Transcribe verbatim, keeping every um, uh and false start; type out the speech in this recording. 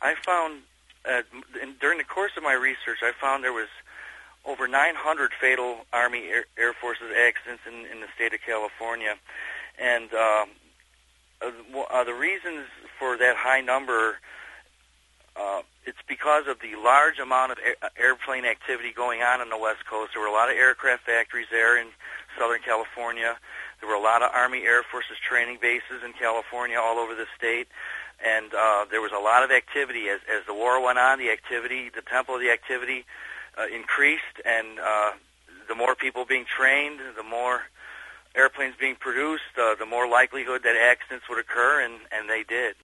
I found, uh, in, during the course of my research, I found there was over nine hundred fatal Army Air, Air Forces accidents in, in the state of California. And uh, uh, the reasons for that high number, uh, it's because of the large amount of air, airplane activity going on on the West Coast. There were a lot of aircraft factories there in Southern California. There were a lot of Army Air Forces training bases in California all over the state. And uh, there was a lot of activity. As, as the war went on, the activity, the tempo of the activity uh, increased, and uh, the more people being trained, the more airplanes being produced, uh, the more likelihood that accidents would occur, and, and they did.